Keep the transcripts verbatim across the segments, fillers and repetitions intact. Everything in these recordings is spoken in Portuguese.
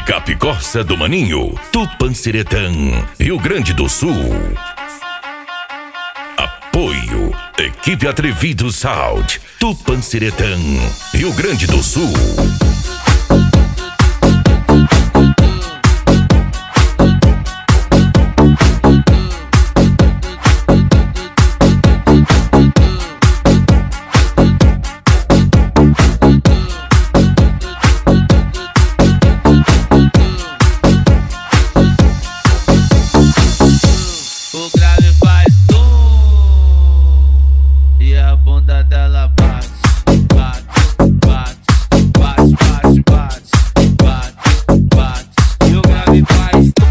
Picape Corsa do Maninho, Tupanciretã, Rio Grande do Sul. Apoio, Equipe Atrevido Sound, Tupanciretã, Rio Grande do Sul. O grave faz tum e a bunda dela bate, bate, bate, bate, bate, bate, bate, bate. E o grave faz tum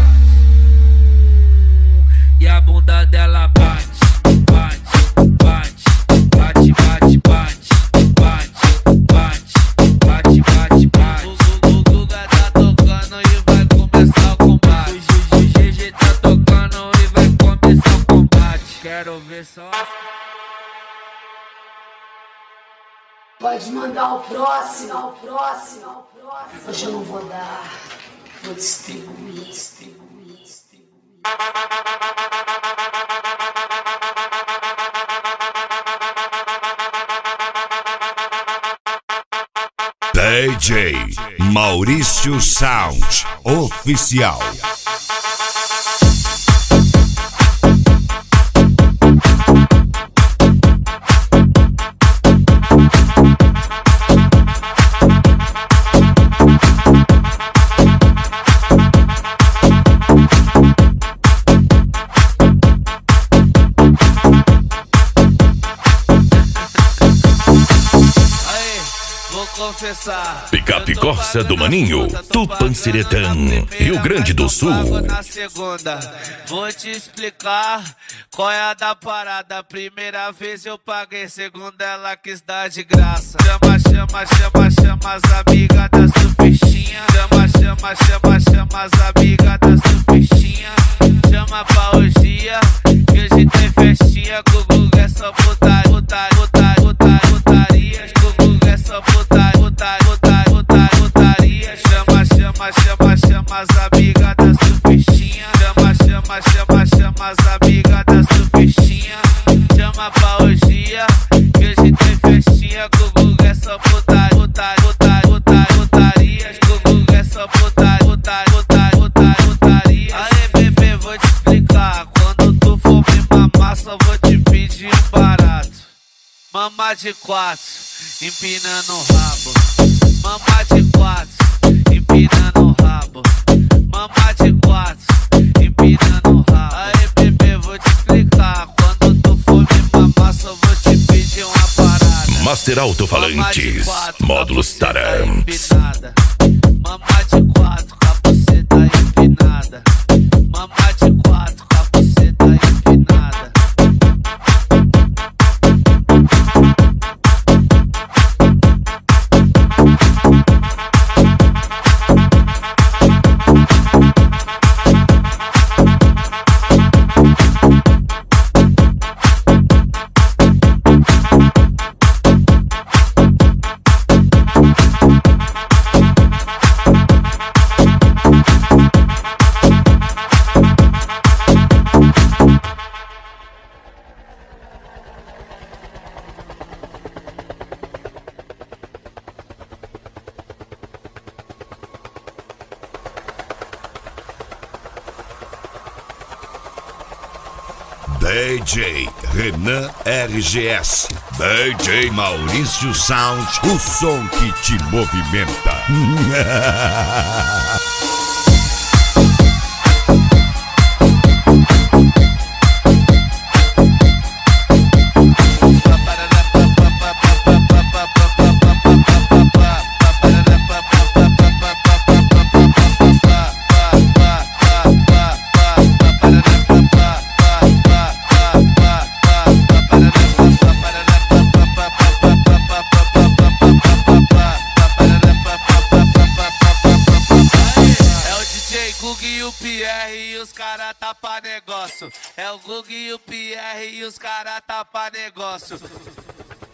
e a bunda dela bate, bate, bate, bate, bate, bate, bate, bate, bate, bate, bate. O Guga tá tocando e vai começar o combate. O G G tá tocando e vai começar o combate. Quero ver só. Pode mandar o próximo, o próximo, o próximo. Hoje eu não vou dar, vou distribuir, distribuir, distribuir. D J Maurício Sound Oficial. Vou confessar. Picape Corsa do Maninho, Tupanciretã, Rio Grande do Sul. Na segunda, vou te explicar qual é a da parada. Primeira vez eu paguei, segunda ela quis dar de graça. Chama, chama, chama, chama as amigas da surfistinha. Chama, chama, chama, chama as amigas da surfistinha. Chama pra orgia, que hoje tem festinha. Gugu é só putaria, putaria, putaria, putaria, putaria. Gugu é só putaria, putaria, putaria, putaria, putaria. Chama, chama, chama, chama as amigas da surfistinha. Chama, chama, chama, chama as amigas da surfistinha. Chama pra orgia, que hoje tem festinha. Gugu é só putaria, putaria, putaria, putaria, putaria. Gugu é só putaria, putaria, putaria, putaria, putaria. Aê, bebê, vou te explicar. Quando tu for me mamar, só vou te pedir um barato. Mamar de quatro, empinando o rabo. Mamar de quatro, empinando o rabo. Mamar de quatro, empinando o rabo. Aí, bebê, vou te explicar. Quando tu for me mamar, só vou te pedir uma parada. Master Alto-Falantes, módulos Taramps. Empinada. Mamar de quatro, com a buceta empinada. Mamar de quatro, com a buceta empinada. D J Renan R G S, D J Maurício Sound, o som que te movimenta. Tapa negócio, é o Gug e o Pierre e os cara tapa negócio.